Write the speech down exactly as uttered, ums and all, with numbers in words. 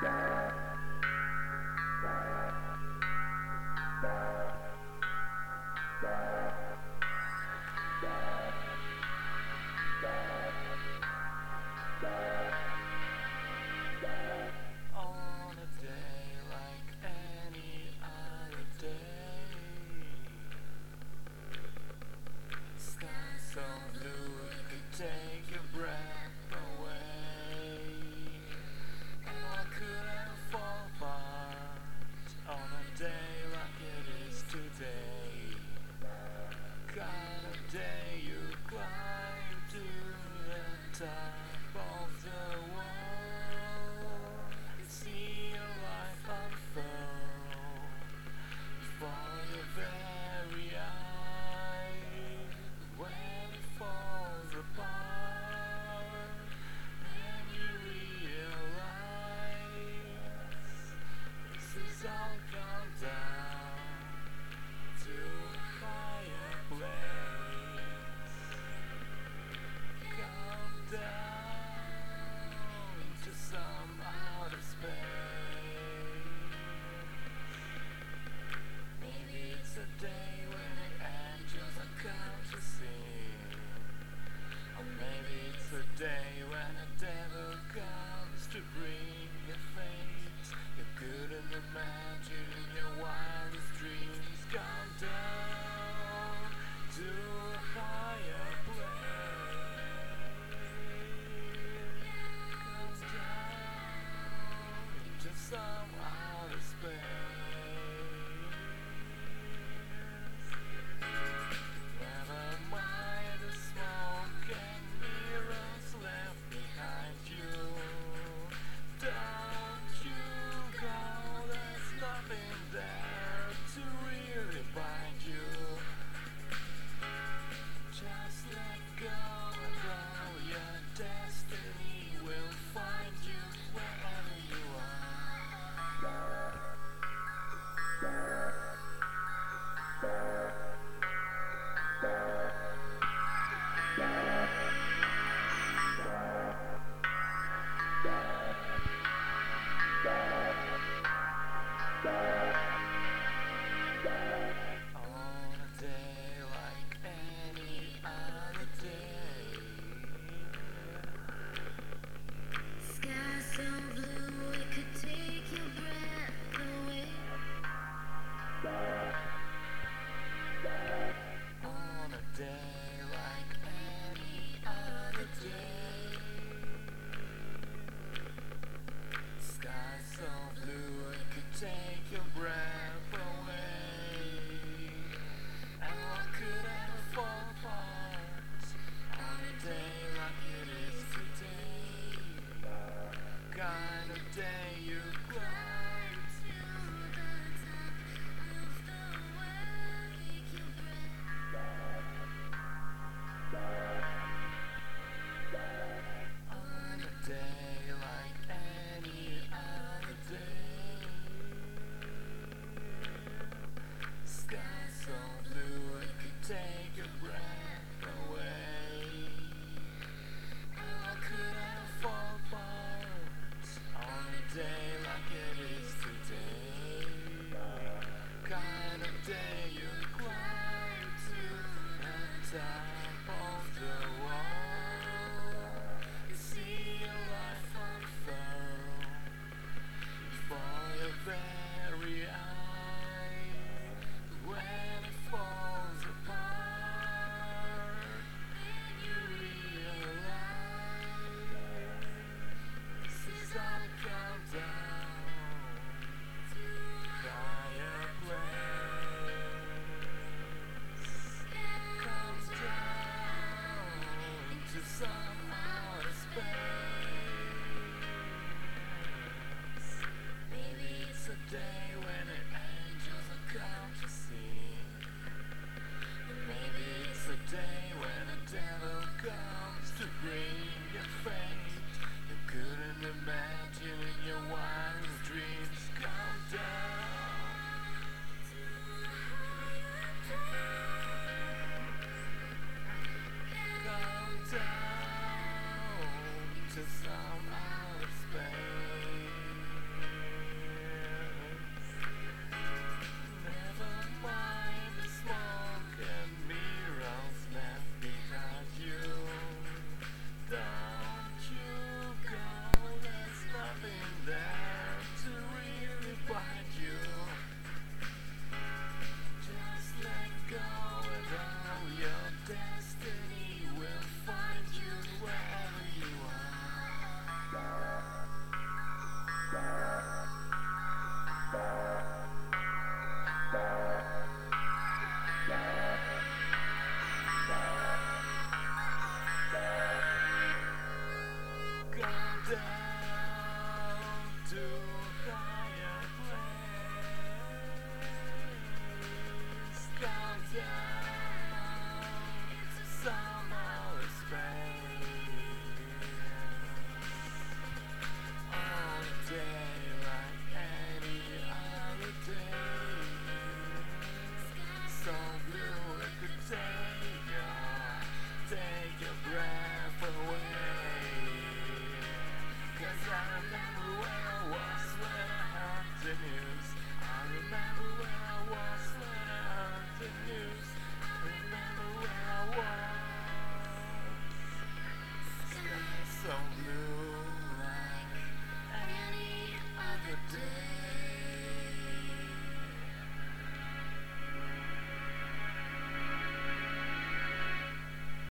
On a day like any other day, sky so blue it could take your breath away. And what could ever fall apart on a day like it is today? Kind of day you climb to the top of the wall, you see your life unfold before your very eyes. When it falls apart and you realize this is all gone down to a higher place. Come down into some outer space. Maybe it's a day when the angels are come to sing, or maybe it's a day when a devil comes to bring your fate. You couldn't imagine in your wildest dreams. Come down to a higher place. Come down into some outer space. Never mind the smoke and mirrors left behind you. Don't you go, there's nothing there to really bind you. Just let go and all your destiny will find you wherever you are. On a day like any other day, Sky so blue it could take your breath away. on a day like any other day, sky so blue it could take your breath away. And what could ever fall apart on a day like it is today? Kind of day you climb To the top of the world, take your breath. on a day like any other day. Sky so blue it could take your breath away. And what could ever fall apart on a day like it is today? Kind of day you climb to the top